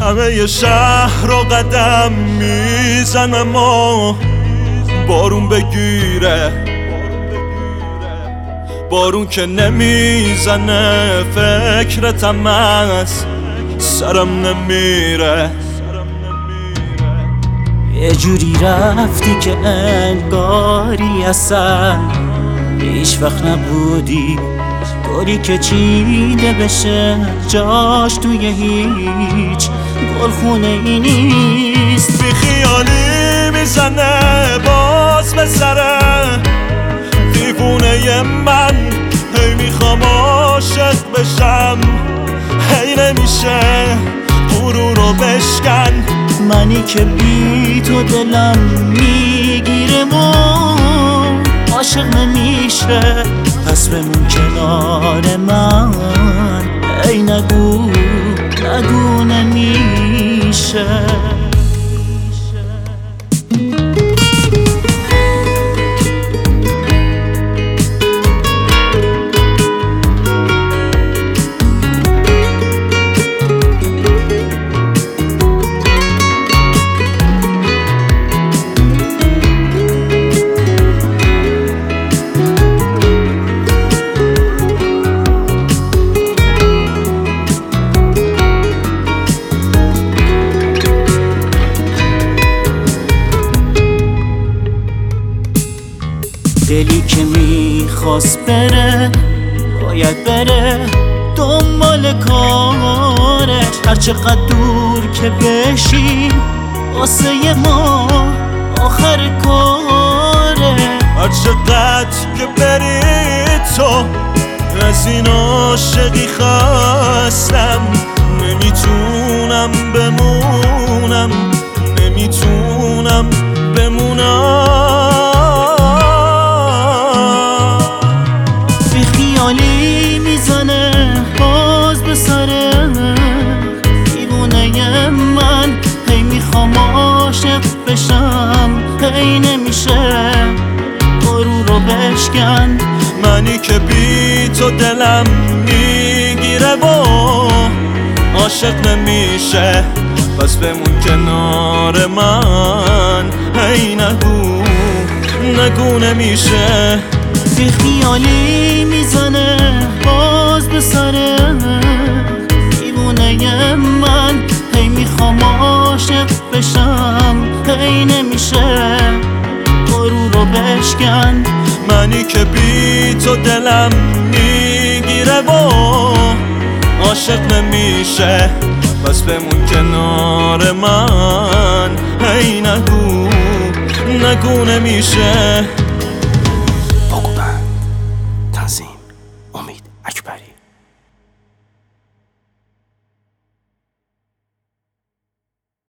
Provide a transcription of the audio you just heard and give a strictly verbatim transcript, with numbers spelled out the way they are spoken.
همه شهر رو قدم میزنم و بارون بگیره، بارون که نمیزنه فکرتم از سرم نمیره. یه جوری رفتی که انگاری اصلا هیچ وقت نبودی، گلی که چیده بشه جاش توی هیچ گلخونه ای نیست. بی خیالی میزنه باز به سره دیوونه من، هی میخوام عاشق بشم هی نمیشه غرور رو بشکن. منی که بی تو دلم میگیره و عاشق نمیشه، پس بمون کنار من، ای نگو نگو نمیشه. دلی که میخواست بره باید بره دنبال کارش، هر چقدر دور که بشیم واسه ما آخر کاره. هر چقدر که بری تو از این عاشقی خواستم، نمیتونم بمونم نمیتونم بمونم. خیالی میزنه باز به سره دیوونه من، هی میخوام عاشق بشم هی نمیشه غرور رو بشکن. منی که بی تو دلم میگیره و عاشق نمیشه، پس بمون کنار من، هی نگو نگو نمیشه. بی خیالی میزنه باز به سره دیوونه من، هی میخوام عاشق بشم هی نمیشه غرور رو بشکن. منی که بی تو دلم میگیره و عاشق نمیشه، پس بمون کنار من، هی نگو نگو نمیشه.